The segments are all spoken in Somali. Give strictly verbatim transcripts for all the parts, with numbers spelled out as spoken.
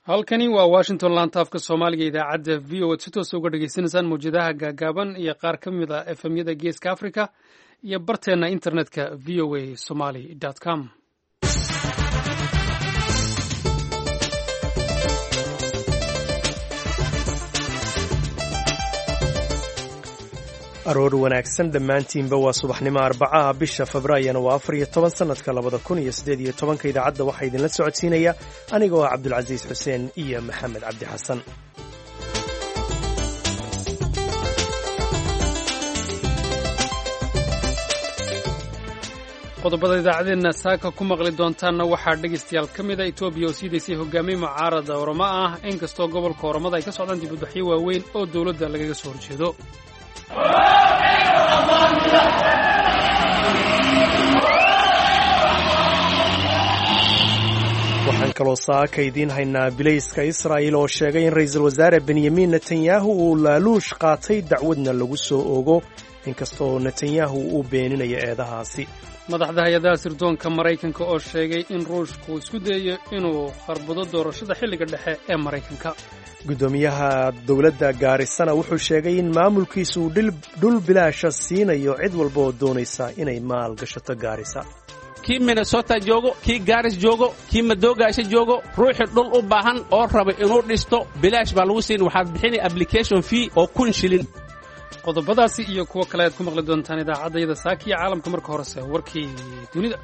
halkani waa washington laantaafka soomaaliga idaacadda v o ad si toosa uga dhagaysanaysaan mawjadaha gaagaaban iyo qaar ka mid a efemyada geeska africa iyo barteenna internetka v o a somaly com aroor wanaagsan dhammaantiinba waa subaxnimo arbacaha bisha febraayona waa afar iyo toban sannadka labada kun iyo siddeed iyo tobanka idaacadda waxaa idinla socodsiinaya anigoo ah cabdulcasiis xuseen iyo maxamed cabdi xasan qodobada idaacadeenna saaka ku maqli doontaanna waxaa dhegaystayaal ka mid a etoobiya oo sii daysay hogaamiye mucaarada oramo ah inkastoo gobolka oromada ay ka socdaan dibadbaxyo waaweyn oo dowladda lagaga soo horjeedo waxaan kaloo saaka idiin haynaa bilayska israa'il oo sheegay in ra'iisul wasaare benyamin netanyahu uu laaluush qaatay dacwadna lagu soo ogo inkastoo netanyahu uu beeninayo eedahaasi madaxda hay-adaha sirdoonka maraykanka oo sheegay in ruushku isku dayayo inuu kharbudo doorashada xilliga dhexe ee maraykanka guddoomiyaha dowladda gaarisana wuxuu sheegay in maamulkiisu uu dhul bilaasha siinayo cid walba oo doonaysa inay maal gashato gaarisa kii minnesota joogo kii gaaris joogo kii madoogaasha joogo ruuxii dhul u baahan oo raba inuu dhisto bilaash baa lagu siin waxaad bixinay application fee oo kun shilin qodobadaasi iyo kuwo kale aad ku maqli doontaan idaacaddayada saaka iyo caalamka marka horese warkii dunida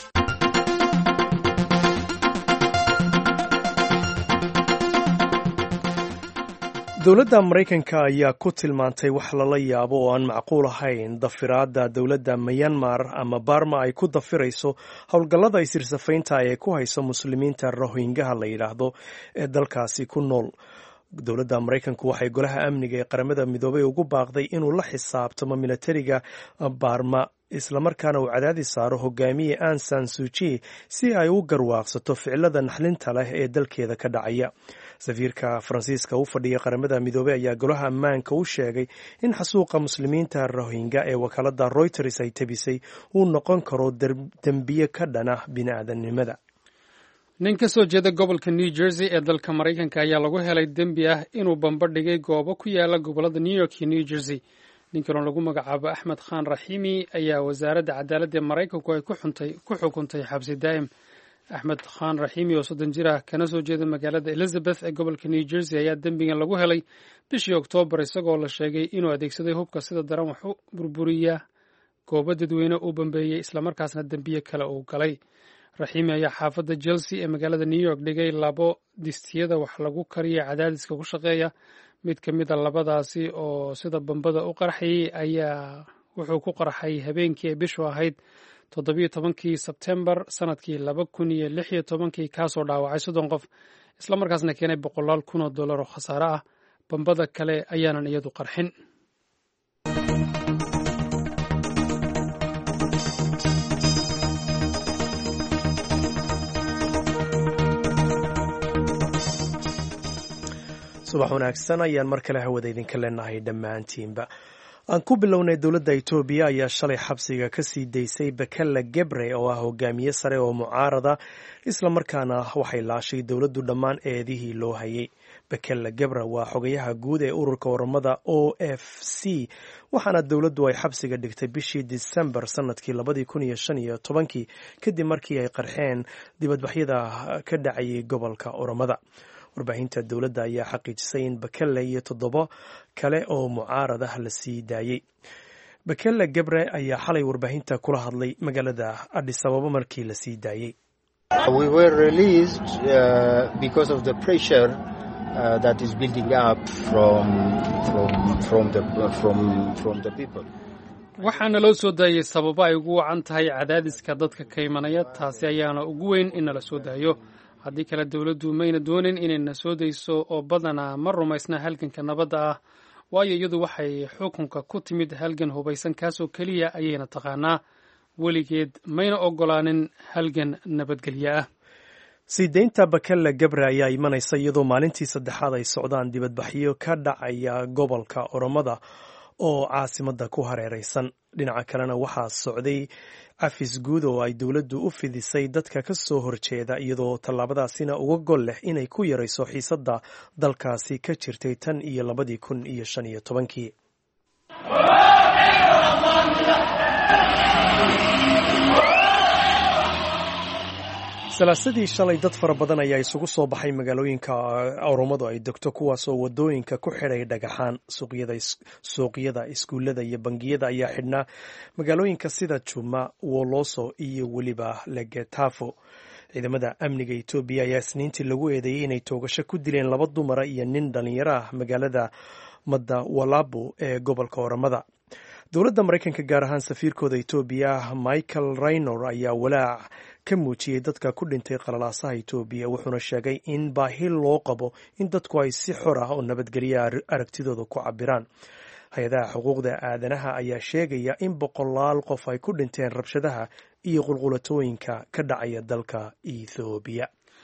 dowladda maraykanka ayaa ku tilmaantay wax lala yaabo oo aan macquul ahayn dafiraadda dowladda myanmar ama barma ay ku dafirayso howlgallada isirsafaynta ee ku hayso muslimiinta rohingaha la yidhaahdo ee dalkaasi ku nool dowladda maraykanku waxay golaha amniga ee qaramada midoobay ugu baaqday inuu la xisaabtamo milatariga barma islamarkaana uu cadaadis saaro hogaamiye ansan suji si ay u garwaaqsato ficilada naxlinta leh ee dalkeeda ka dhacaya safiirka faransiiska u fadhiya qaramada midoobey ayaa golaha ammaanka u sheegay in xasuuqa muslimiinta rohingya ee wakaalada reuters ay tabisay uu noqon karo dembiye ka dhana bini'aadanimada nin ka soo jeeda gobolka new jersey ee dalka maraykanka ayaa lagu helay dembi ah inuu bambadhigay goobo ku yaala gobolada new york iyo new jersey ninkanoo lagu magacaabo axmed khan raxiimi ayaa wasaaradda cadaaladda ee maraykanku ay ku xukuntay xabsi daa'im axmed khan raxiimi oo soddon jir ah kana soo jeeda magaalada elizabeth ee gobolka new jersey ayaa dembigan lagu helay bishii oktoobar isagoo la sheegay inuu adeegsaday hubka sida daran wax u burburiya goobo dadweyne uu bambeeyey islamarkaasna dembiye kale uu galay raxiimi ayaa xaafadda chelsea ee magaalada new york dhigay labo distiyada wax lagu kariya cadaadiska ku shaqeeya mid ka mid a labadaasi oo sida bambada u qarxayay ayaa wuxuu ku qarxay habeenkii ay bishu ahayd toddobiyo tobankii sebtembar sanadkii laba kun iyo lix iyo tobankii kaasoo dhaawacay soddon qof islamarkaasna keenay boqolaal kun oo dollar oo khasaare ah bambada kale ayaanan iyadu qarxin subax wanaagsan ayaan mar kale hawada idinka leenahay dhammaantiinba aan ku bilownay dowladda etoobiya ayaa shalay xabsiga ka sii daysay bekele gebre oo ah hogaamiye sare oo mucaarada islamarkaana waxay laashay dowladdu dhammaan eedihii loo hayay bekele gebre waa xogayaha guud ee ururka oromada o f c waxaana dowladdu ay xabsiga dhigtay bishii disembar sanadkii labadii kun iyo shan iyo tobankii kadib markii ay qarxeen dibadbaxyada ka dhacayay gobolka oromada warbaahinta dowladda ayaa xaqiijisay in bekele iyo toddobo kale oo mucaarad ah la sii daayey bekele gebre ayaa xalay warbaahinta kula hadlay magaalada adis ababa markii la sii daayey waxaana loo soo daayey sababo ay ugu wacan tahay cadaadiska dadka ka imanaya taasi ayaana ugu weyn in nala soo daayo haddii kale dowladdu mayna doonin inayna soo dayso oo badanaa ma rumaysna halganka nabadda ah waayo iyadu waxay xukunka ku timid halgan hubaysan kaasoo keliya ayayna taqaanaa weligeed mayna ogolaanin halgan nabadgelyo ah sii daynta bekele gebre ayaa imanaysa iyadoo maalintii saddexaad ay socdaan dibadbaxyo ka dhacaya gobolka oromada oo caasimadda ku hareeraysan. dhinaca kalena waxaa socday cafis guud oo ay dowladdu u fidisay dadka ka soo horjeeda, iyadoo tallaabadaasina uga gol leh inay ku yarayso xiisadda dalkaasi ka jirtay tan iyo labadii kun iyo shan iyo tobankii. salaasadii shalay dad fara badan ayaa isugu soo baxay magaalooyinka oromadu ay degto, kuwaasoo wadooyinka ku xidhay dhagaxaan. suuqyada, iskuullada iyo bangiyada ayaa xidhnaa magaalooyinka sida Juma, Woloso iyo weliba Legetafo. ciidamada amniga Etoobiya ayaa isniintii lagu eedeeyey inay toogasho ku dileen laba dumara iyo nin dhalinyaro ah magaalada Madawalabu ee gobolka Oromada. dowladda Maraykanka gaar ahaan safiirkooda Etoobiya Michael Raynor ayaa walaac ka muujiyey dadka ku dhintay qalalaasaha Etoobiya, wuxuuna sheegay in baahi loo qabo in dadku ay si xor ah oo nabadgelya aragtidooda ku cabiraan. hay-adaha xuquuqda aadanaha ayaa sheegaya in boqolaal qof ay ku dhinteen rabshadaha iyo qulqulatooyinka ka dhacaya dalka Etoobiya.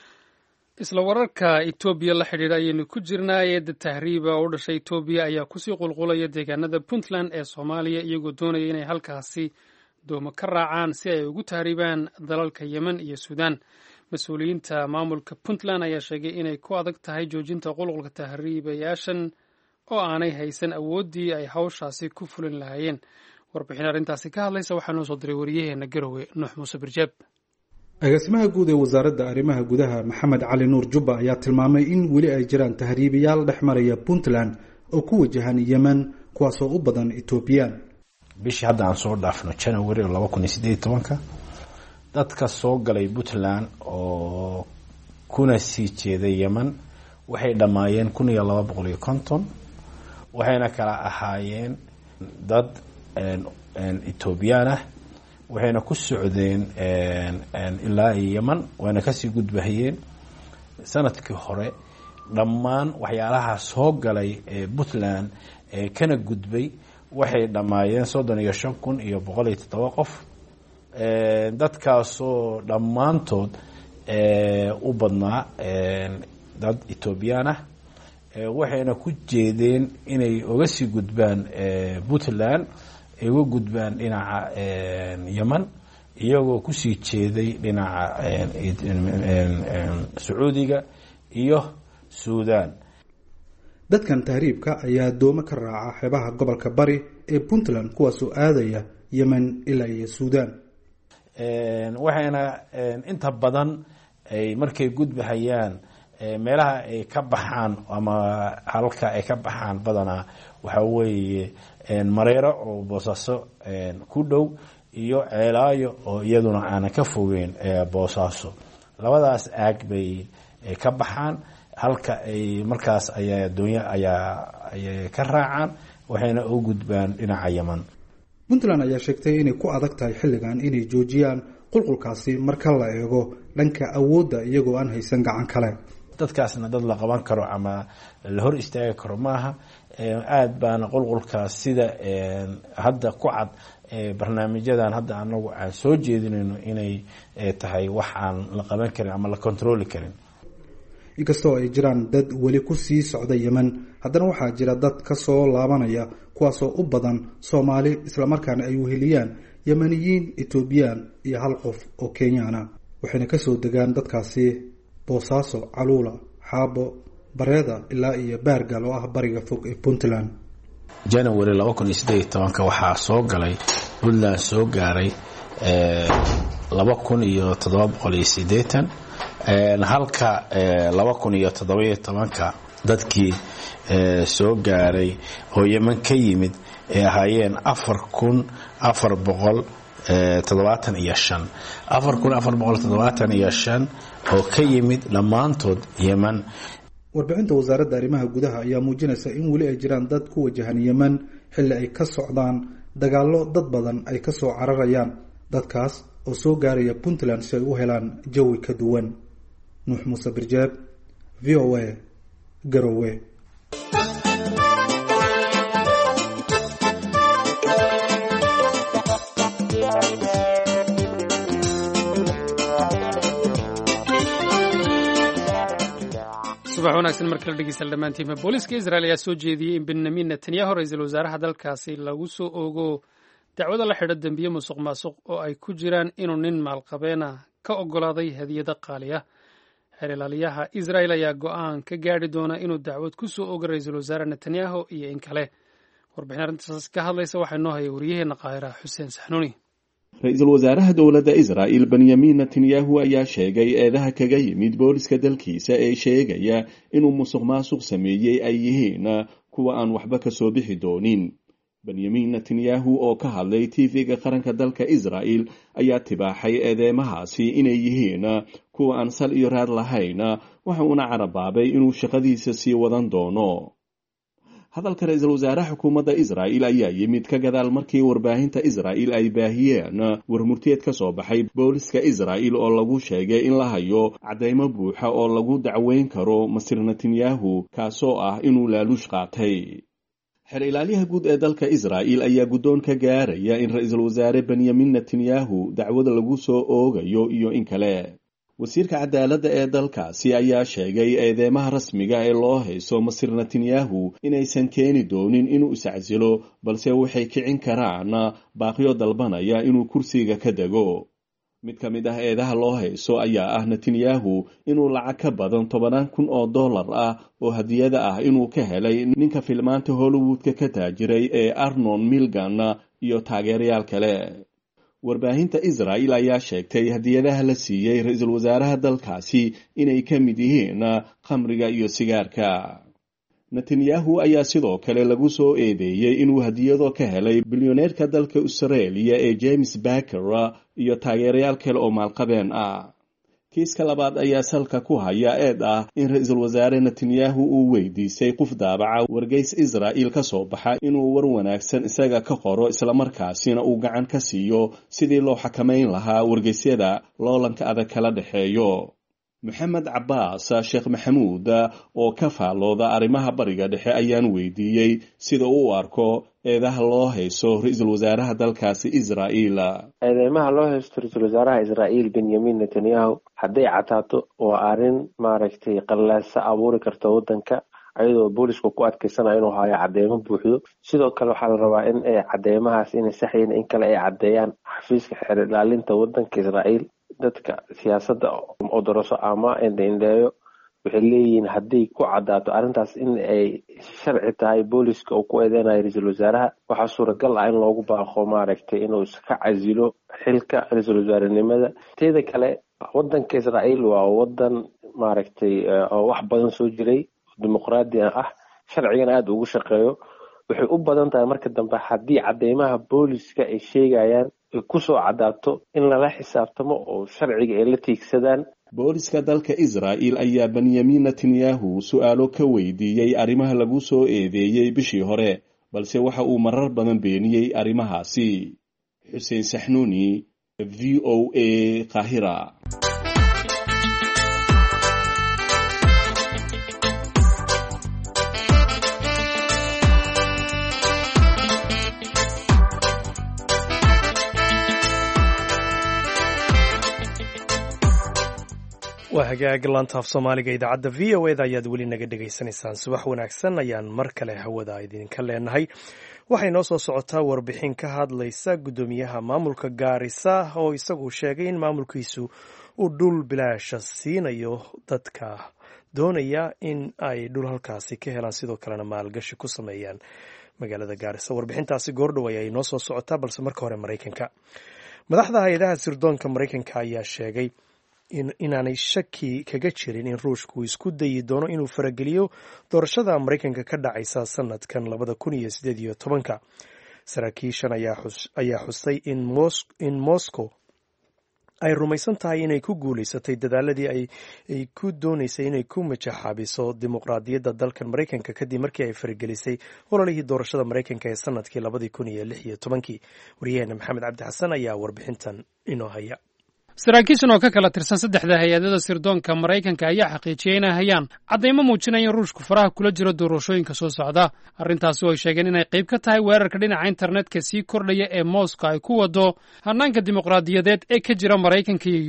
isla wararka Etoobiya la xidhiidha ayaynu ku jirnaa. eedda tahriiba oo u dhashay Etoobiya ayaa kusii qulqulaya deegaanada Puntland ee Soomaaliya, iyagoo doonaya inay halkaasi doomo ka raacaan si ay ugu tahriibaan dalalka Yemen iyo Suudaan. mas-uuliyiinta maamulka Puntland ayaa sheegay inay ku adag tahay joojinta qulqulka tahriibayaashan oo aanay haysan awooddii ay hawshaasi ku fulin lahaayeen. warbixin arrintaasi ka hadlaysa waxaa noo soo diray wariyaheena Garowe Nuux Muuse Birjeeb. agaasimaha guud ee wasaaradda arrimaha gudaha Maxamed Cali Nuur Jubba ayaa tilmaamay in weli ay jiraan tahriibayaal dhex maraya Puntland oo ku wajahan Yemen, kuwaasoo u badan Etoobiyaan. bishii hadda aan soo dhaafno January laba kun iyo siddeed iyo toban dadka soo galay Puntland oo kuna sii jeeday Yemen waxay dhamaayeen kun iyo laba boqol iyo konton, waxayna kala ahaayeen dad Etoobiyaan ah, waxayna ku socdeen ilaa Yemen, wayna kasii gudbahayeen. sanadkii hore dhammaan waxyaalaha soo galay ee Puntland ee kana gudbay waxay dhamaayeen soddon iyo shan kun iyo boqol iyo toddoba qof. dadkaasoo dhammaantood u badnaa dad Etoobiyaan ah, waxayna ku jeedeen inay uga sii gudbaan Puntland, ay uga gudbaan dhinaca Yemen, iyagoo kusii jeeday dhinaca Sacuudiga iyo Suudaan. dadkan tahriibka ayaa doomo ka raaca xeebaha gobolka bari ee Puntland, kuwaasoo aadaya Yemen ilaa iyo Suudaan. waxayna inta badan ay markay gudbahayaan meelaha ay ka baxaan ama halka ay ka baxaan badanaa waxa weeye Mareero oo Boosaaso ku dhow iyo Ceelaayo oo iyaduna aan ka fogeyn Boosaaso. labadaas aag bay ka baxaan, halka ay markaas ayaa doonyo ayaa ay ka raacaan, waxayna u gudbaan dhinaca Yemen. Puntland ayaa sheegtay inay ku adag tahay xilligan inay joojiyaan qulqulkaasi marka la eego dhanka awoodda, iyagoo aan haysan gacan kale. dadkaasna dad la qaban karo ama la hor istaagi karo maaha. aad baana qulqulkaas sida hadda ku cad barnaamijyadan hadda anagu aan soo jeedinayno inay tahay wax aan la qaban karin ama la kontrooli karin. inkastoo ay jiraan dad weli ku sii socda Yemen, haddana waxaa jira dad ka soo laabanaya, kuwaasoo u badan Soomaali, islamarkaana ay weheliyaan Yemeniyiin, Etoobiyaan iyo hal qof oo Kenyaana. waxayna kasoo degaan dadkaasi Boosaaso, Caluula, Xaabo, Bareeda ilaa iyo Baargal oo ah bariga fog ee Puntland. January laba kun iyo siddeed iyo toban waxaa soo galay Puntland soo gaaray laba kun iyo toddoba boqol iyo siddeetan, halka laba kun iyo toddoba iyo toban dadkii soo gaaray oo Yemen ka yimid ay ahaayeen afar kun afar boqol toddobaatan iyo shan afar kun afar boqol toddobaatan iyo shan oo ka yimid dhammaantood Yemen. warbixinta wasaaradda arrimaha gudaha ayaa muujinaysa in weli ay jiraan dad ku wajahan Yemen xilli ay ka socdaan dagaallo dad badan ay ka soo cararayaan, dadkaas oo soo gaaraya Puntland si ay u helaan jawi ka duwan. Nuux Muuse Birjeeb, V O A, Garowe. subax wanaagsan mar kale dhegeystayaal dhammaantiinba booliiska israel ayaa soo jeediyey in benyamin netanyahu ra-iisul wasaaraha dalkaasi lagu soo oogo dacwada la xidha dembiye musuq maasuq oo ay ku jiraan inuu nin maalqabeena ka oggolaaday hadiyada qaali ah. xeer ilaaliyaha israel ayaa go'aan ka gaadhi doona inuu dacwad ku soo oogo ra-iisul wasaare netanyahu iyo in kale. warbixin arrintaas ka hadlaysa waxaa inoo haya wariyaheenna qaahira xuseen saxnuuni. ra-iisul wasaaraha dowladda israa'il benyamin netanyahu ayaa sheegay eedaha kaga yimid booliska dalkiisa ee sheegaya inuu musuq maasuq sameeyey ay yihiin kuwa aan waxba ka soo bixi doonin. benyamin netanyahu oo ka hadlay tv-ga qaranka dalka israa'il ayaa tibaaxay eedeymahaasi inay yihiin kuwa aan sal iyo raad lahayn, waxa uuna carabaabay inuu shaqadiisa sii wadan doono. hadalka ra-iisul wasaaraha xukuumadda israa'il ayaa yimid ka gadaal markii warbaahinta israa'il ay baahiyeen warmurtiyeed ka soo baxay booliska israa'il oo lagu sheegay in la hayo caddaymo buuxa oo lagu dacweyn karo masir netanyahu kaasoo ah inuu laaluush qaatay. xeer ilaaliyaha guud ee dalka israa'il ayaa guddoon ka gaaraya in ra-iisul wasaare benyamin netanyahu dacwada lagu soo oogayo iyo in kale. wasiirka cadaaladda ee dalkaasi ayaa sheegay eedeymaha rasmiga ee loo hayso masir netanyahu inaysan keeni doonin inuu iscasilo, balse waxay kicin karaan baaqyo dalbanaya inuu kursiga ka dego. mid ka mid ah eedaha loo hayso ayaa ah netanyahu inuu lacag ka badan tobanaan kun oo dollar ah oo hadiyada ah inuu ka helay ninka filmaanta hollywoodka ka taajiray ee arnon milgan iyo taageerayaal kale. warbaahinta israa'il ayaa sheegtay hadiyadaha la siiyey ra-iisul wasaaraha dalkaasi inay ka mid yihiin khamriga iyo sigaarka. netanyahu ayaa sidoo kale lagu soo eedeeyey inuu hadiyado ka helay bilyaneerka dalka australia ee james baker iyo taageerayaal kale oo maalqabeen ah. kiiska labaad ayaa salka ku haya eed ah in ra-iisul wasaare netanyahu uu weydiisay qof daabaca wargeys israa'il ka soo baxa inuu war wanaagsan isaga ka qoro islamarkaasina uu gacan ka siiyo sidii loo xakamayn lahaa wargeysyada loolanka adag kala dhexeeyo. maxamed cabbaas sheekh maxamuud oo ka faallooda arrimaha bariga dhexe ayaan weydiiyey sida uu arko eedaha loo hayso ra-iisul wasaaraha dalkaasi israa'il. eedeymaha loo haysto ra-iisul wasaaraha israa'il benyamin netanyahu hadday cataato waa arrin maaragtay qallaasa abuuri karta waddanka, ayadoo boolisku ku adkaysanayo inuu hayo cadeymo buuxdo. sidoo kale waxaa la rabaa in ay cadeymahaas inay saxyiin in kale ay caddeeyaan xafiiska xeer ilaalinta waddanka israa'il. dadka siyaasadda odoroso ama indhaindheeyo waxay leeyihiin hadday ku caddaato arrintaas in ay sharci tahay booliska uu ku eedeynayo ra-iisul wasaaraha, waxaa suuragal ah in loogu baaqo maaragtay inuu iska casilo xilka ra-iisul wasaarenimada. teeda kale waddanka israa'il waa waddan maaragtay oo wax badan soo jiray, dimuqraadi ah, sharcigan aada ugu shaqeeyo. waxay u badan tahay marka dambe haddii cadeymaha booliska ay sheegayaan kusoo caddaato in lala xisaabtamo oo sharciga ay la tiigsadaan. booliska dalka israa'il ayaa benyamin netanyahu su-aalo ka weydiiyey arrimaha lagu soo eedeeyey bishii hore, balse waxa uu marar badan beeniyey arrimahaasi. xuseen saxnuuni, v o a qaahira. waa hagaag laanta af soomaaliga idaacadda v o eda ayaad weli naga dhegaysanaysaan. subax wanaagsan ayaan mar kale hawada idinka leenahay. waxay noo soo socotaa warbixin ka hadlaysa guddoomiyaha maamulka gaarisa oo isagu sheegay in maamulkiisu uu dhul bilaasha siinayo dadka doonaya in ay dhul halkaasi ka helaan, sidoo kalena maalgashi ku sameeyaan magaalada gaarisa. warbixintaasi goordhow ayay noo soo socotaa, balse marka hore maraykanka. madaxda hay-adaha sirdoonka maraykanka ayaa sheegay inaanay shaki kaga jirin in ruushku isku dayi doono inuu farageliyo doorashada maraykanka ka dhacaysa sanadkan labada kun iyo sideed iyo tobanka. saraakiishan ayaa xusay in moscow ay rumaysan tahay inay ku guulaysatay dadaaladii ay ku doonaysay inay ku majaxaabiso dimuqraadiyadda dalkan maraykanka kadib markii ay faragelisay ololihii doorashada maraykanka ee sanadkii labadii kun iyo lix iyo tobankii. waryaheena maxamed cabdi xasan ayaa warbixintan inoo haya. saraakiishan oo ka kala tirsan saddexda hay-adada sirdoonka maraykanka ayaa xaqiijiyey inay hayaan caddaymo muujinaya in ruushku faraha kula jiro doorashooyinka soo socda. arrintaasi oo ay sheegeen inay qayb ka tahay weerarka dhinaca internetka sii kordhaya ee moscow ay ku wado hannaanka dimuqraadiyadeed ee ka jira maraykanka iyo yurub.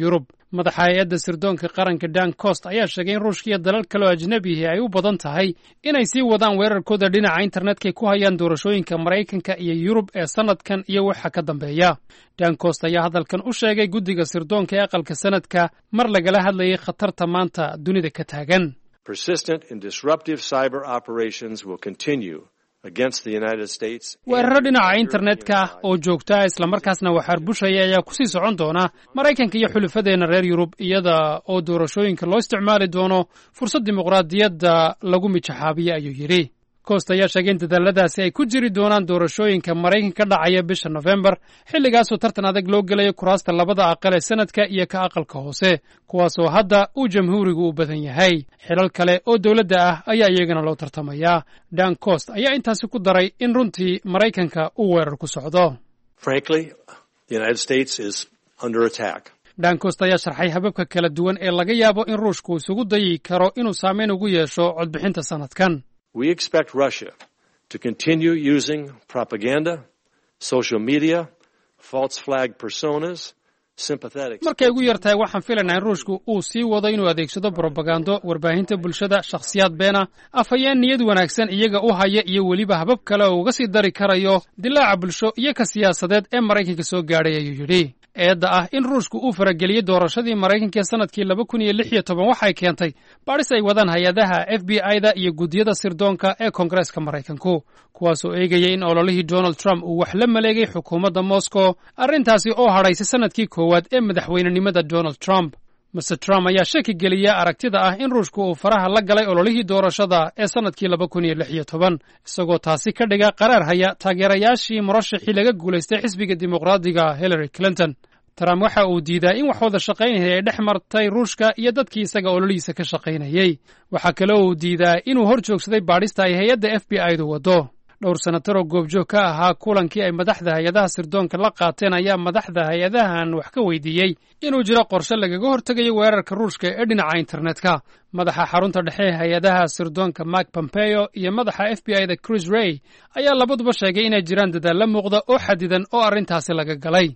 madaxa hay-adda sirdoonka qaranka dan cost ayaa sheegay in ruushka iyo dalal kale oo ajnabihi ay u badan tahay inay sii wadaan weerarkooda dhinaca internetka ay ku hayaan doorashooyinka maraykanka iyo yurub ee sanadkan iyo waxa ka dambeeya. dan cost ayaa hadalkan u sheegay guddiga sirdoonka ee aqalka sanadka mar lagala hadlayay khatarta maanta dunida ka taagan. Persistent and disruptive cyber operations will continue against the United States. weeraro dhinaca internetka oo joogta islamarkaasna waxaar bushaya ayaa ku sii socon doona Maraykanka iyo xulafadeenna reer Yurub iyada oo doorashooyinka loo isticmaali doono fursad dimuqraadiyadda lagu mijaxaabiyo ayuu yidhi. Cost ayaa sheegay in dadaaladaasi ay ku jiri doonaan doorashooyinka Maraykanka ka dhacaya bisha November xilligaasoo tartan adag loo gelayo kuraasta labada aqal ee sanadka iyo ka aqalka hoose kuwaasoo hadda uu jamhuurigu u badan yahay. xilal kale oo dowladda ah ayaa iyagana loo tartamayaa. Dan Cost ayaa intaasi ku daray in runtii Maraykanka uu weerar ku socdo. Frankly, the United States is under attack. Dan Cost ayaa sharxay hababka kala duwan ee laga yaabo in Ruushku isugu dayi karo inuu saameyn ugu yeesho codbixinta sanadkan. We expect Russia to continue using propaganda, social media, false flag personas, sympathetic. markay ugu yartahay waxaan filaynaa in Ruushku uu sii wado inuu adeegsado propagando, warbaahinta bulshada, shakhsiyaad beena, afhayeen niyad wanaagsan iyaga u haya iyo weliba habab kale oo uga sii dari karayo dilaaca bulsho iyo ka siyaasadeed ee Maraykanka soo gaadhay ayuu yidhi. eedda ah in Ruushku uu farageliyey doorashadii Maraykanka sanadkii laba kun iyo lix iyo toban waxay keentay baadhis ay wadaan hay-adaha F B I-da iyo guddiyada sirdoonka ee Koongareeska Maraykanku kuwaasoo eegayay in ololihii Donald Trump uu wax la maleegay xukuumadda Moscow arrintaasi oo hadhaysay sanadkii koowaad ee madaxweynenimada Donald Trump. mister Trump ayaa shaki geliya aragtida ah in Ruushku uu faraha la galay ololihii doorashada ee sanadkii laba kun iyo lix iyo toban isagoo taasi ka dhiga qaraar haya taageerayaashii murashaxii laga guulaystay xisbiga dimuqraadiga Hillary Clinton. Trump waxa uu diidaa in wax wada shaqaynaya ay dhex martay Ruushka iyo dadkii isaga ololihiisa ka shaqaynayay. Waxa kale oo uu diidaa inuu hor joogsaday baadhista ay hay-adda F B I-du wado. dhowr sanatar oo goobjoog ka ahaa kulankii ay madaxda hay-adaha sirdoonka la qaateen ayaa madaxda hay-adahan wax ka weydiiyey inuu jiro qorshe lagaga hortegayo weerarka Ruushka ee dhinaca internetka. madaxa xarunta dhexe ee hay-adaha sirdoonka Mike Pompeo iyo madaxa F B I-da Chris Wray ayaa labaduba sheegay inay jiraan dadaal la muuqda oo xadidan oo arrintaasi laga galay.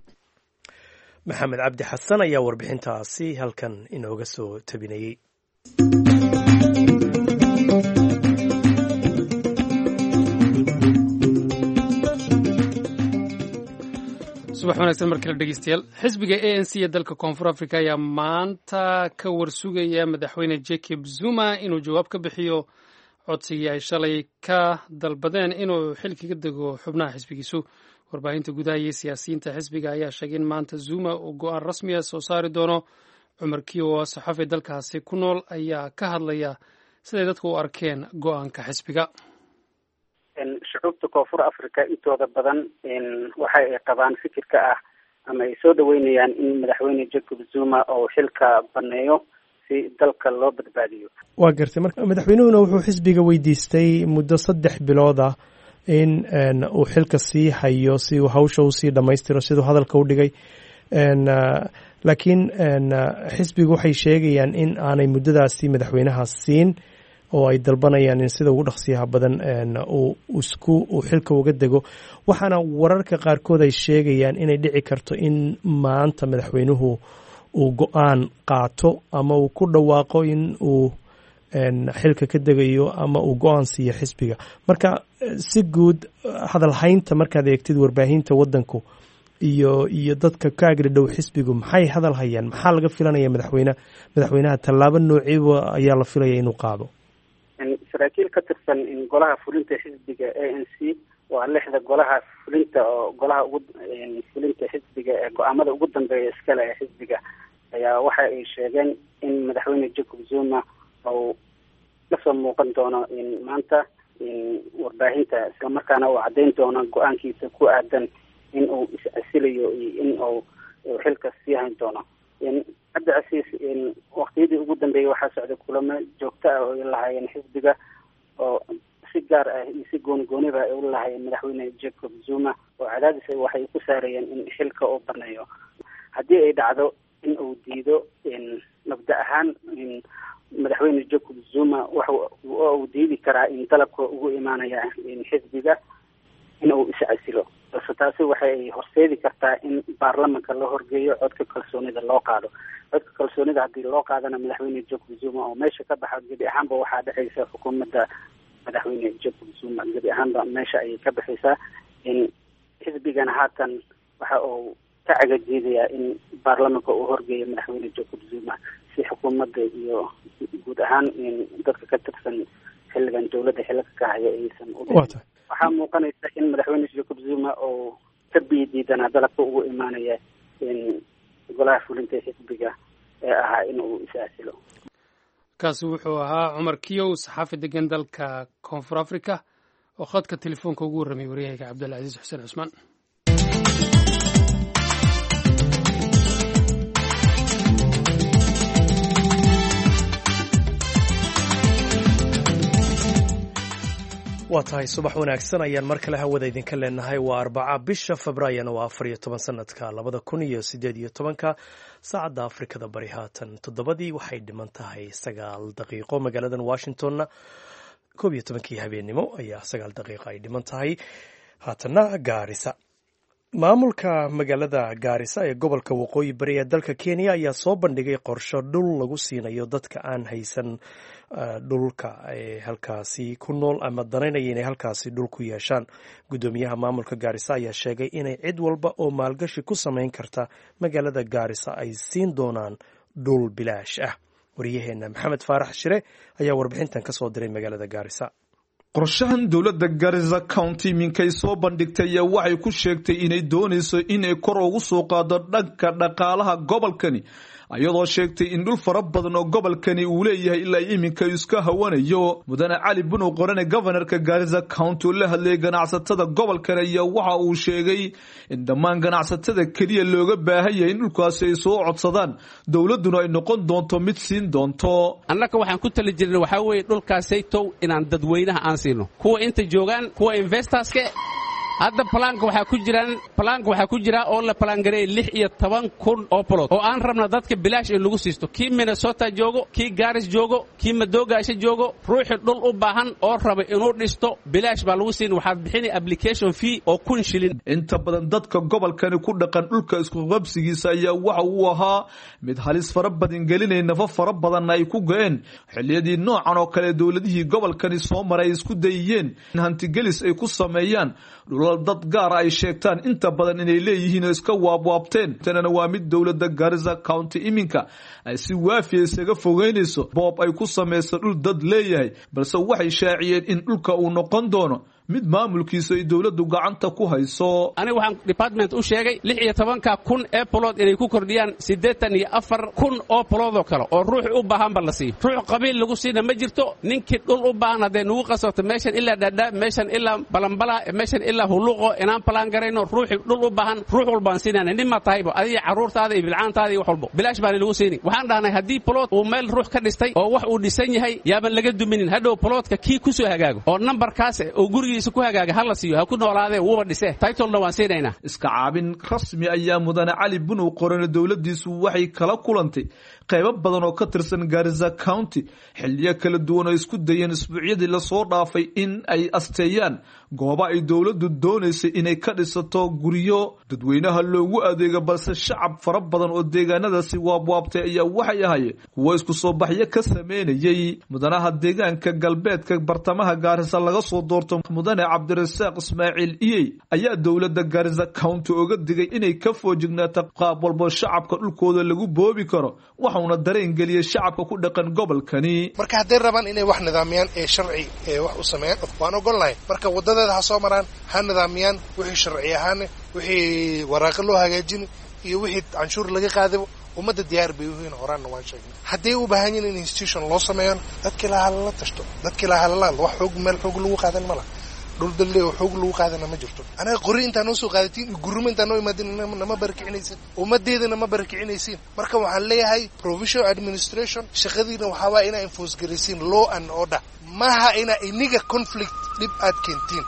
maxamed cabdi xasan ayaa warbixintaasi halkan inooga soo tabinayay. subax wanaagsan markale dhegeystayaal. xisbiga A N C ee dalka koonfur afrika ayaa maanta ka warsugaya madaxweyne Jacob Zuma inuu jawaab ka bixiyo codsigii ay shalay ka dalbadeen inuu xilkiga dego xubnaha xisbigiisu. warbaahinta gudaha iyo siyaasiyiinta xisbiga ayaa sheegay in maanta Zuma uu go-aan rasmi ah soo saari doono. Cumar Kiyo, saxafi dalkaasi ku nool, ayaa ka hadlaya siday dadku u arkeen go-aanka xisbiga. shucuubta koonfur afrika intooda badan waxa ay qabaan fikirka ah ama ay soo dhaweynayaan in madaxweyne Jacob Zuma uu xilka baneeyo si dalka loo badbaadiyo. waa gartay marka madaxweynuhuna wuxuu xisbiga weydiistay muddo saddex bilood ah in uu xilka sii hayo si uu hawsha u sii dhammaystiro siduu hadalka u dhigay. laakiin xisbigu waxay sheegayaan in aanay muddadaasi madaxweynaha siin oo ay dalbanayaan in sida ugu dhaqsiyaha badan uu isku uu xilka uga dego. waxaana wararka qaarkood ay sheegayaan inay dhici karto in maanta madaxweynuhu uu go-aan qaato ama uu ku dhawaaqo in uu xilka ka degayo ama uu go-aan siiyo xisbiga. marka si guud hadalhaynta markaad eegtid warbaahinta waddanku iyo iyo dadka ka agri dhow xisbigu maxay hadal hayaan, maxaa laga filanaya madaxweyne madaxweynaha tallaabo noociiba ayaa la filaya inuu qaado. saraakiil ka tirsan in golaha fulinta xisbiga A N C waa lixda golaha fulinta oo golaha ugu fulinta xisbiga ee go-aamada ugu dambeeya iskale ee xisbiga ayaa waxa ay sheegeen in madaxweyne Jacob Zuma uu lasoo muuqan doono in maanta in warbaahinta isla markaana uu caddeyn doono go-aankiisa ku aadan in uu is-asilayo iyo in uu xilka sii hayn doono. cabdi casiis waqtiyadii ugu dambeeyey waxaa socday kulamo joogto ah oo ay lahaayeen xisbiga oo si gaar ah iyo si gooni gooniba ay u lahaayeen madaxweyne Jacob Zuma oo cadaadis waxay ku saarayeen in xilka uu baneeyo. haddii ay dhacdo in uu diido mabda ahaan madaxweyne Jacob Zuma waxa uu diidi karaa in dalabka ugu imaanaya in xisbiga in uu is-asilo. balse taasi waxay horseedi kartaa in baarlamanka la horgeeyo codka kalsoonida loo qaado. codka kalsoonida haddii loo qaadana madaxweyne Jacob Zuma oo meesha ka baxa gebi ahaanba waxaa dhexaysa xukuumadda madaxweyne Jacob Zuma gebi ahaanba meesha ayay ka baxaysaa. in xisbigana haatan waxa uu ka cagajeedayaa in baarlamanka uu horgeeyo madaxweyne Jacob Zuma si xukuumadda iyo guud ahaan in dadka ka tirsan xilligan dowladda xilka ka haya aysan u dhicin. waxaa muuqanaysa in madaxweyne Jacob Zuma oo ka biidiidana dalabka ugu imaanaya in golaha fulinta xisbiga ee ahaa inuu is-aasilo. kaasi wuxuu ahaa Cumar Kiyow, saxaafi degan dalka Koonfur Afrika oo khadka telefoonka ugu warramay wariyahayga Cabdilcasiis Xuseen Cusmaan. waa tahay subax wanaagsan ayaan mar kale hawada idinka leenahay. waa arbaca bisha febraayona waa afar iyo toban sanadka labada kun iyo sideed iyo tobanka saacadda afrikada bari haatan toddobadii waxay dhiman tahay sagaal daqiiqo magaaladan washingtonna koob iyo tobankii habeennimo ayaa sagaal daqiiqo ay dhiman tahay. haatanna gaarisa. maamulka magaalada gaarisa ee gobolka waqooyi bari ee dalka kenya ayaa soo bandhigay qorsho dhul lagu siinayo dadka aan haysan dhulka ee halkaasi ku nool ama danaynaya inay halkaasi dhul ku yeeshaan. guddoomiyaha maamulka gaarisa ayaa sheegay inay cid walba oo maalgashi ku samayn karta magaalada gaarisa ay siin doonaan dhul bilaash ah. wariyaheenna maxamed faarax shire ayaa warbixintan ka soo diray magaalada gaarisa. qorshahan dowladda Garissa County minkay soo bandhigtay waxay ku sheegtay inay doonayso inay kor ugu soo qaado dhanka dhaqaalaha gobolkani, ayadoo sheegtay in dhul fara badan oo gobolkani uu leeyahay ilaa iminka iska hawanayo. mudane cali bunow qorane governorka Garissa County oo la hadlayay ganacsatada gobolkani ayaa waxa uu sheegay in dhammaan ganacsatada keliya looga baahan yahay in dhulkaasi ay soo codsadaan, dowladuna ay noqon doonto mid siin doonto. annaka waxaan ku tali jirnay waxaa weeye dhulkaasaytow inaan dadweynaha aan siino, kuwa inta joogaan, kuwa investorska. hadda plaanka waxaa ku jiraan plaanka waxaa ku jira oo la plaangareeyay lix iyo toban kun oo plot oo aan rabna dadka bilaash in lagu siisto. kii Minnesota joogo, kii Garis joogo, kii Madoogaasha joogo, ruuxi dhul u baahan oo raba inuu dhisto bilaash baa lagu siin. waxaad bixini application fee oo kun shilin. inta badan dadka gobolkani ku dhaqan dhulka isku qabsigiisa ayaa waxa uu ahaa mid halis fara badan gelinay, nafa fara badan ay ku go'een xilliyadii noocan oo kale dowladihii gobolkani soo maray isku dayeen in hantigelis ay ku sameeyaan dhulal dad gaar ay sheegtaan inta badan inay leeyihiin oo iska waabwaabteen. tanana waa mid dowladda Garissa County iminka ay si waafiya isaga fogeynayso boob ay ku samayso dhul dad leeyahay, balse waxay shaaciyeen in dhulka uu noqon doono mid maamulkiisa ay dowladdu gacanta ku hayso. aniga waxaan department u sheegay lix iyo tobanka kun ee plot inay ku kordhiyaan siddeetan iyo afar kun oo plot oo kale oo ruux u baahan ba la siiyo. ruux qabiil lagu siina ma jirto. ninkii dhul u baahan hadday nagu qasato meeshan ilaa dhadhaa, meeshan ilaa balambala, meeshan ilaa huluuqo inaan palaan garayno ruuxi dhul u baahan ruux walbaan siinayna. nin ma tahayba adiga carruurtaada iyo bilcaantaada iyo wax walbo bilaash baan lagu siini. waxaan dhahnay haddii plot uu meel ruux ka dhistay oo wax uu dhisan yahay yaaban laga duminin, hadhow plotka kii ku soo hagaago oo nambarkaas oo gurigi ku hagaaga hala siiyo, ha ku noolaadee wuuba dhisee title-na waan siinaynaa. iska caabin rasmi ayaa mudane cali bunow qorane dowladdiisu waxay kala kulantay qaybo badan oo ka tirsan Garissa County xilliyo kala duwan oo isku dayeen isbuucyadii la soo dhaafay in ay asteeyaan goobo ay dowladdu doonaysay inay ka dhisato guryo dadweynaha loogu adeego, balse shacab fara badan oo deegaanadaasi waabwaabtay ayaa waxay ahaayeen kuwo isku soo baxyo ka sameynayay. mudanaha deegaanka galbeedka bartamaha Garissa laga soo doorto mudane cabdirasaaq ismaaciil iyey ayaa dowladda Garissa County uga digay inay ka foojignaato qaab walbo shacabka dhulkooda lagu boobi karo, waxauna dareen geliyay shacabka ku dhaqan gobolkani. marka hadday rabaan inay wax nidaamiyaan ee sharci ee wax u sameeyaan waan ogolnahay. marka wadadeeda ha soo maraan, ha nidaamiyaan wixii sharci ahaan, wixii waraaqo loo hagaajin iyo wixii canshuur laga qaadabo ummadda diyaar bay u yihiin. horaanna waan sheegnay hadday u baahan yihiin in institution loo sameeyaan dadkii lahaa lala tashto, dadkii lahaa lala wax xoog meel xoog lagu qaadan ma laha. dhul dalle oo xoog lagu qaadana ma jirto. anaga qori intaan noo soo qaadatiin iyo guruma intaan noo imaadin nama barakicinaysin, ummadeedana ma barakicinaysin. marka waxaan leeyahay provincial administration shaqadiina waxaa waa inaa enforce garaysiin law and order, maaha inaa iniga conflict dhib aad keentiin.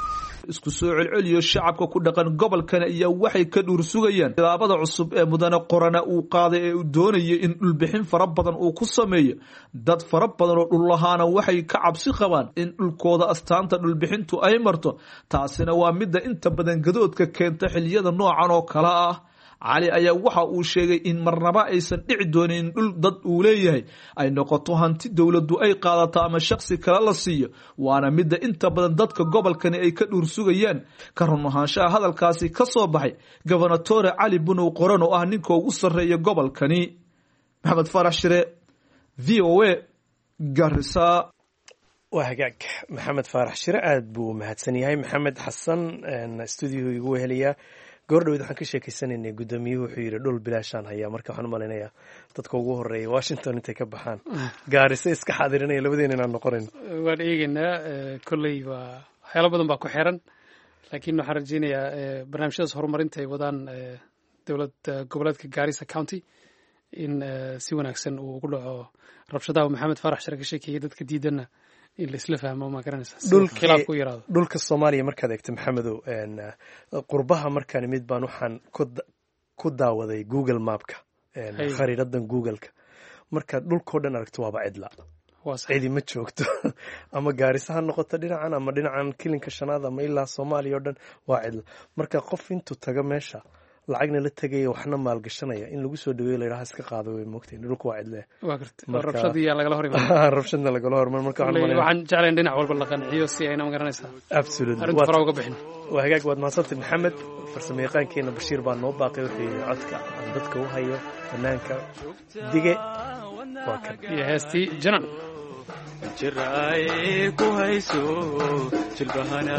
isku soo celceliyo shacabka ku dhaqan gobolkan ayaa waxay ka dhuur sugayaan tilaabada cusub ee mudane qorana uu qaaday ee uu doonayay in dhulbixin fara badan uu ku sameeyo dad fara badan oo dhul lahaana waxay ka cabsi qabaan in dhulkooda astaanta dhulbixintu ay marto taasina waa midda inta badan gadoodka keenta xilliyada noocan oo kale ah cali ayaa waxa uu sheegay in marnaba aysan dhici doonin in dhul dad uu leeyahay ay noqoto hanti dowladdu ay qaadato ama shakhsi kale la siiyo waana midda inta badan dadka gobolkani ay ka dhuur sugayaan ka run ahaanshaha hadalkaasi ka soo baxay gobernatore cali bunow qoran oo ah ninka ugu sarreeya gobolkani maxamed farax shire v o a Garissa. waa hagaag maxamed faarax shire aad buu u mahadsan yahay. maxamed xasan stuudiyo igu weheliyaa goordhaweyd waxaan ka sheekaysanaynay gudoomiyuhu wuxuu yidhi dhul bilaashaan hayaa marka waxaan u malaynayaa dadka ugu horeeya washington intay ka baxaan gaarise iska xaadirinaya labadeena inaan noqonayn waan eegaynaa kolley waa waxyaalo badan baa ku xiran laakiin waxaan rajaynayaa barnaamijyadaas horumarinta ay wadaan dowlad goboleedka Garissa County in si wanaagsan uu ugu dhaco rabshadaha maxamed faarax shire ka sheekeeyay dadka diidana in la isla fahmo ma garanaysaa khilaaf ku yiraahdo dhulka Soomaaliya markaad eegto maxamedow een qurbaha markaan mid baan waxaan ku daawaday Google Mapka een khariidadan Google-ka marka dhulkoo dhan aragto waaba cidla cidi ma joogto ama Garissa ha noqoto dhinacan ama dhinacan kilinka shanaad ama ilaa Soomaaliya oo dhan waa cidla marka qof intuu taga meesha lacagna la tagay waxna maal gashanaya in lagu soo dhaweeyo leeyahay iska qaado way moogtay dhulku waa cidle waa gartay rabshadii laga la hormaray rabshadna laga la hormaray marka waxaan jeclayn dhinac walba la qanciyo si ayna garanaysaa absolutely waa fara uga bixin waa hagaag waad maasantay maxamed farsamayaqaankeena Bashiir baa noo baaqay wixii codka aan dadka u hayo fanaanka dige waa kan iyo heestii janan jiray ku hayso jilbahana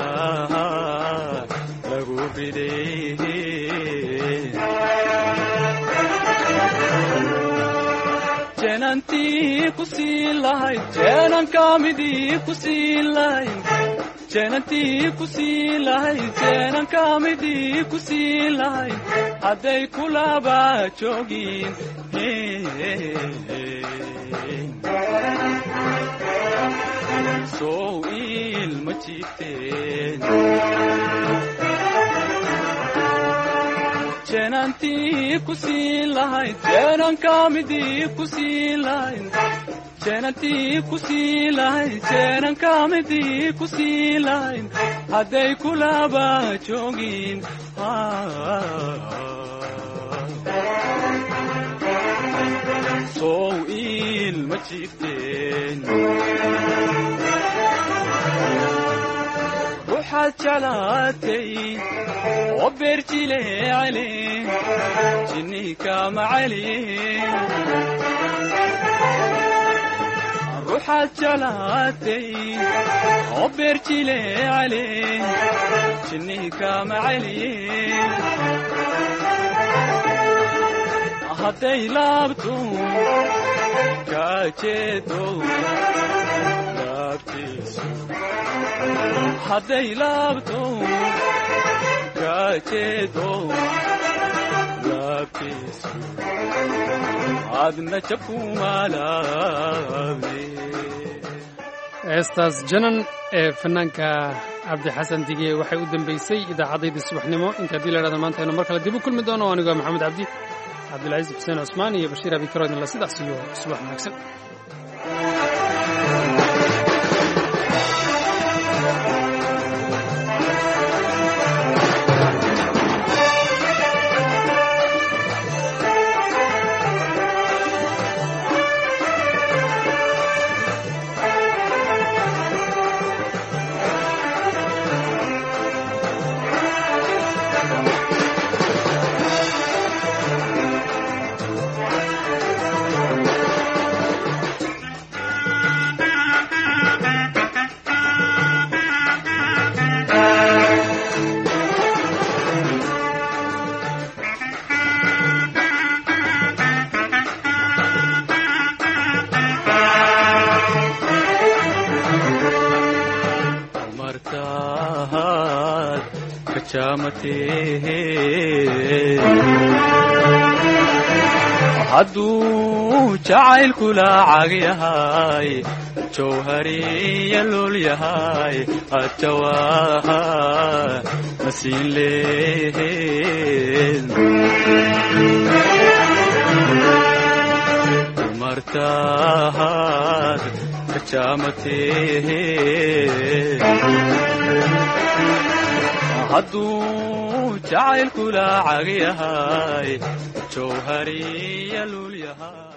lagu biday jananti ku siilahay janan kamidi ku siilahay jananti ku siilahay janan kamidi ku siilahay haday kulaba joogin so ilma jiifteen jananti ku siilahay janan kamidi ku siilahay jananti ku siilahay janan kamidi ku siilahay haday kulaba joogin so ilma jiifteen waxaad jeclaatay oo beerjile cali jinnika macali ruuxaad jeclaatay oo beerjile cali jinnika macali hadday laabto kaajeedo laabtiisu hadday laabto kaajeedo laabtiisu adna jakumalaabe heestaas janan ee fanaanka cabdi xasan dige waxay u dambeysay idaacadayda subaxnimo inta haddii la idhahdo maanta aynu mar kale dib u kulmi doono anigoo maxamed cabdi cabdilcaziz xuseen cusmaan iyo bashiir abi karoodin la sidaas iyo subax wanaagsan hadduu jacaylkula cag yahay jawhariya lul yahay hajawaha nasiin leed martaad kajaamatee hadduu jacaylkula cag yahay jawhariya lul yahay